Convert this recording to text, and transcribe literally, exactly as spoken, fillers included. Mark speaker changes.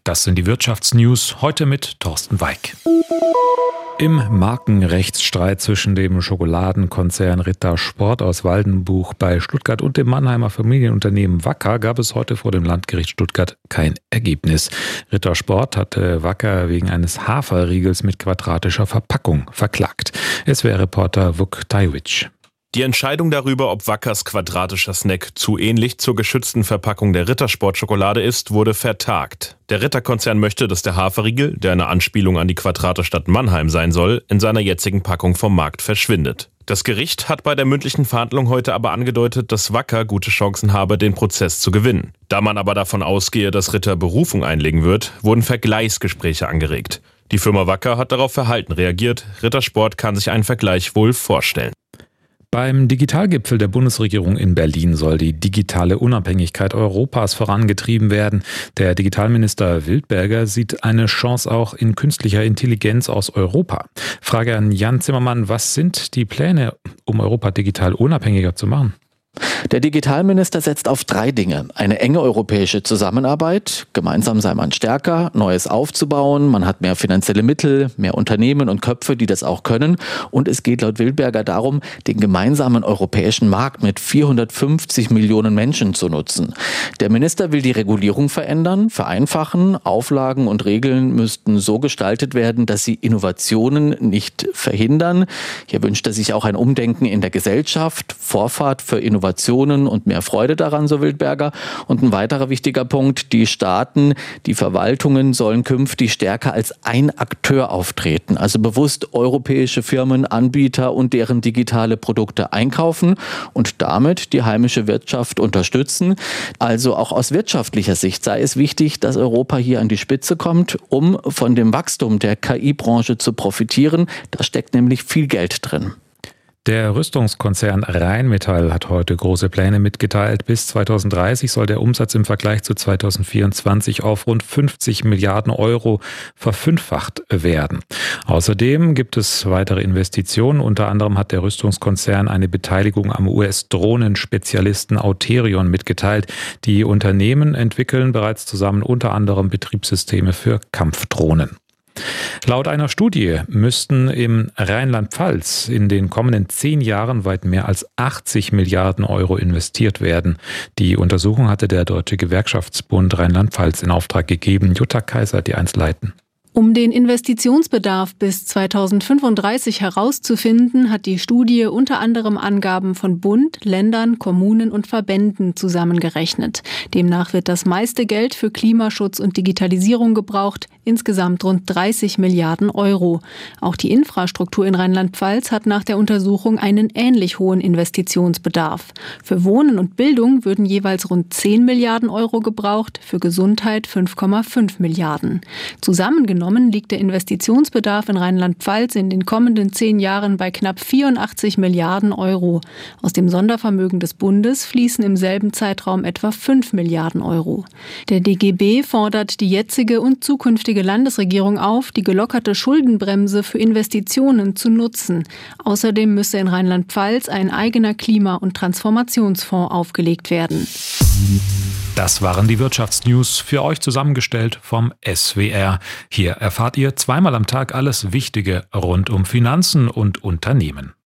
Speaker 1: Das sind die Wirtschaftsnews, heute mit Thorsten Weik. Im Markenrechtsstreit zwischen dem Schokoladenkonzern Ritter Sport aus Waldenbuch bei Stuttgart und dem Mannheimer Familienunternehmen Wacker gab es heute vor dem Landgericht Stuttgart kein Ergebnis. Ritter Sport hatte Wacker wegen eines Haferriegels mit quadratischer Verpackung verklagt. S W R-Reporter Vuk Tajwitsch.
Speaker 2: Die Entscheidung darüber, ob Wackers quadratischer Snack zu ähnlich zur geschützten Verpackung der Rittersport-Schokolade ist, wurde vertagt. Der Ritter-Konzern möchte, dass der Haferriegel, der eine Anspielung an die quadrate Stadt Mannheim sein soll, in seiner jetzigen Packung vom Markt verschwindet. Das Gericht hat bei der mündlichen Verhandlung heute aber angedeutet, dass Wacker gute Chancen habe, den Prozess zu gewinnen. Da man aber davon ausgehe, dass Ritter Berufung einlegen wird, wurden Vergleichsgespräche angeregt. Die Firma Wacker hat darauf verhalten reagiert. Rittersport kann sich einen Vergleich wohl vorstellen.
Speaker 1: Beim Digitalgipfel der Bundesregierung in Berlin soll die digitale Unabhängigkeit Europas vorangetrieben werden. Der Digitalminister Wildberger sieht eine Chance auch in künstlicher Intelligenz aus Europa. Frage an Jan Zimmermann, was sind die Pläne, um Europa digital unabhängiger zu machen?
Speaker 3: Der Digitalminister setzt auf drei Dinge. Eine enge europäische Zusammenarbeit, gemeinsam sei man stärker, Neues aufzubauen, man hat mehr finanzielle Mittel, mehr Unternehmen und Köpfe, die das auch können. Und es geht laut Wildberger darum, den gemeinsamen europäischen Markt mit vierhundertfünfzig Millionen Menschen zu nutzen. Der Minister will die Regulierung verändern, vereinfachen. Auflagen und Regeln müssten so gestaltet werden, dass sie Innovationen nicht verhindern. Hier wünscht er sich auch ein Umdenken in der Gesellschaft, Vorfahrt für Innovationen und mehr Freude daran, so Wildberger. Und ein weiterer wichtiger Punkt, die Staaten, die Verwaltungen sollen künftig stärker als ein Akteur auftreten. Also bewusst europäische Firmen, Anbieter und deren digitale Produkte einkaufen und damit die heimische Wirtschaft unterstützen. Also auch aus wirtschaftlicher Sicht sei es wichtig, dass Europa hier an die Spitze kommt, um von dem Wachstum der K I-Branche zu profitieren. Da steckt nämlich viel Geld drin.
Speaker 1: Der Rüstungskonzern Rheinmetall hat heute große Pläne mitgeteilt. Bis zweitausenddreißig soll der Umsatz im Vergleich zu zweitausendvierundzwanzig auf rund fünfzig Milliarden Euro verfünffacht werden. Außerdem gibt es weitere Investitionen. Unter anderem hat der Rüstungskonzern eine Beteiligung am U S-Drohnenspezialisten Auterion mitgeteilt. Die Unternehmen entwickeln bereits zusammen unter anderem Betriebssysteme für Kampfdrohnen. Laut einer Studie müssten im Rheinland-Pfalz in den kommenden zehn Jahren weit mehr als achtzig Milliarden Euro investiert werden. Die Untersuchung hatte der Deutsche Gewerkschaftsbund Rheinland-Pfalz in Auftrag gegeben. Jutta Kaiser hat die Einzelheiten.
Speaker 4: Um den Investitionsbedarf bis zweitausendfünfunddreißig herauszufinden, hat die Studie unter anderem Angaben von Bund, Ländern, Kommunen und Verbänden zusammengerechnet. Demnach wird das meiste Geld für Klimaschutz und Digitalisierung gebraucht, insgesamt rund dreißig Milliarden Euro. Auch die Infrastruktur in Rheinland-Pfalz hat nach der Untersuchung einen ähnlich hohen Investitionsbedarf. Für Wohnen und Bildung würden jeweils rund zehn Milliarden Euro gebraucht, für Gesundheit fünf Komma fünf Milliarden. Zusammengenommen liegt der Investitionsbedarf in Rheinland-Pfalz in den kommenden zehn Jahren bei knapp vierundachtzig Milliarden Euro. Aus dem Sondervermögen des Bundes fließen im selben Zeitraum etwa fünf Milliarden Euro. Der D G B fordert die jetzige und zukünftige Landesregierung auf, die gelockerte Schuldenbremse für Investitionen zu nutzen. Außerdem müsse in Rheinland-Pfalz ein eigener Klima- und Transformationsfonds aufgelegt werden.
Speaker 1: Das waren die Wirtschaftsnews, für euch zusammengestellt vom S W R. Hier erfahrt ihr zweimal am Tag alles Wichtige rund um Finanzen und Unternehmen.